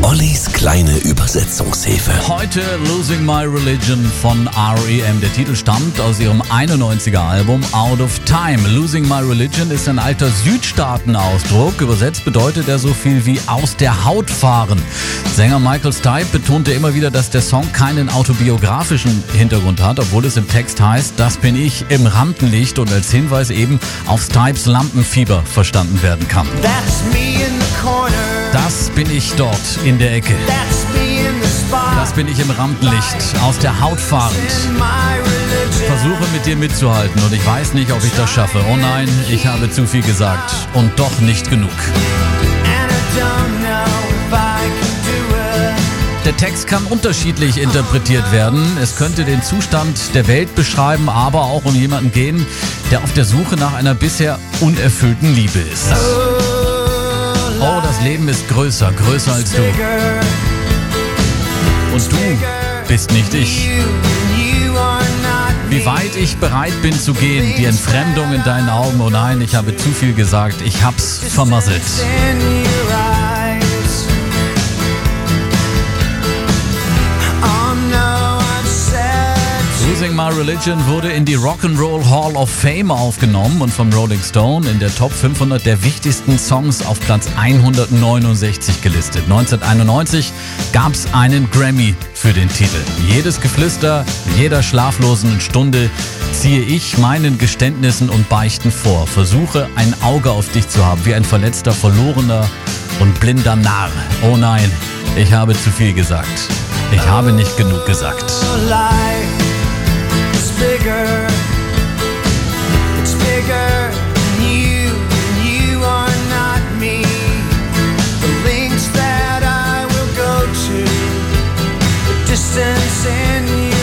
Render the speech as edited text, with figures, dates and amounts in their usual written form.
Ollis kleine Übersetzungshilfe. Heute Losing My Religion von R.E.M. Der Titel stammt aus ihrem 91er Album Out of Time. Losing My Religion ist ein alter Südstaaten-Ausdruck. Übersetzt bedeutet er so viel wie aus der Haut fahren. Sänger Michael Stipe betonte immer wieder, dass der Song keinen autobiografischen Hintergrund hat, obwohl es im Text heißt, das bin ich im Rampenlicht und als Hinweis eben auf Stipes Lampenfieber verstanden werden kann. Das bin ich dort in der Ecke. Das bin ich im Rampenlicht, aus der Haut fahrend. Versuche mit dir mitzuhalten und ich weiß nicht, ob ich das schaffe. Oh nein, ich habe zu viel gesagt und doch nicht genug. Der Text kann unterschiedlich interpretiert werden. Es könnte den Zustand der Welt beschreiben, aber auch um jemanden gehen, der auf der Suche nach einer bisher unerfüllten Liebe ist. Oh, das Leben ist größer als du. Und du bist nicht ich. Wie weit ich bereit bin zu gehen, die Entfremdung in deinen Augen. Oh nein, ich habe zu viel gesagt, ich hab's vermasselt. Losing My Religion wurde in die Rock'n'Roll Hall of Fame aufgenommen und vom Rolling Stone in der Top 500 der wichtigsten Songs auf Platz 169 gelistet. 1991 gab es einen Grammy für den Titel. Jedes Geflüster, jeder schlaflosen Stunde ziehe ich meinen Geständnissen und Beichten vor. Versuche ein Auge auf dich zu haben, wie ein verletzter, verlorener und blinder Narr. Oh nein, ich habe zu viel gesagt. Ich habe nicht genug gesagt. It's bigger than you are not me. The links that I will go to, the distance in you.